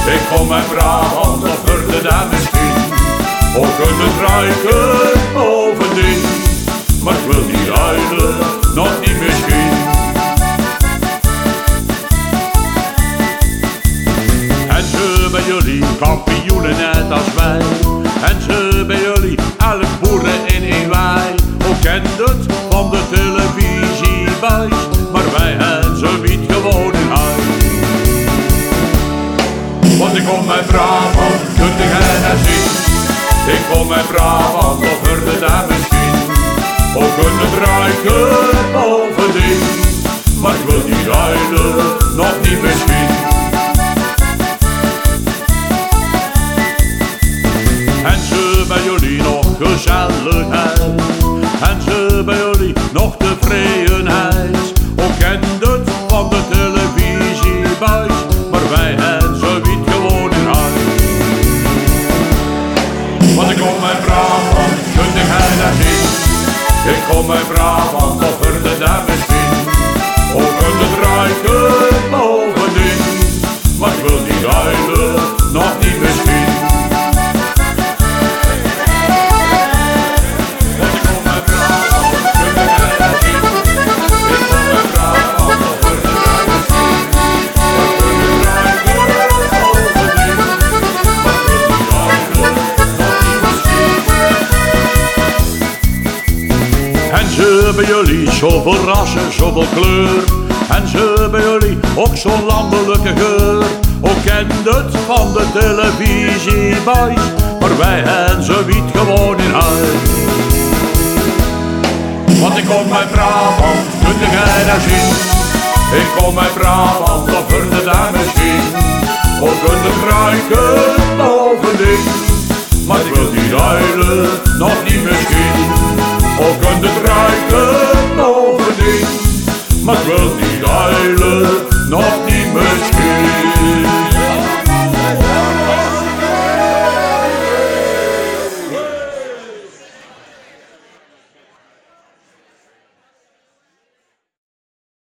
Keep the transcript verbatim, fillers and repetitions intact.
Ik kom uit Brabant, of hoorde daar misschien ook een ruiken bovendien. Maar ik wil niet ruilen, nog niet misschien. En ze bij jullie kampioenen net als wij. En ze bij jullie elf boeren in één wei. Ook kent het van de televisiebuis, maar wij hebben ze niet gewoon in huis. Want ik kom uit Brabant, kunt ik hen zien. Ik kom uit Brabant, of hoorde daar misschien ook een ruiken bovendien. Maar ik wil niet ruilen, nog niet misschien. En ze bij jullie nog gezelligheid. En ze bij jullie nog tevredenheid. Ook kent het van de televisiebuis, maar wij hebben ze niet gewoon in huis. Want ik kom uit Brabant, kunt ik hen daar zien. Ik kom uit Brabant, of hoorde daar misschien ook een ruiken bovendien. Maar ik wil niet ruilen, nog niet misschien. En ze bij jullie zoveel rassen, zoveel kleur. En ze bij jullie ook zo'n landelijke geur. Ook kent het van de televisiebuis, maar wij hebben ze niet gewoon in huis. Want ik kom uit Brabant, kunt jij daar zien. Ik kom uit Brabant, of hoorde daar misschien ook een ruiken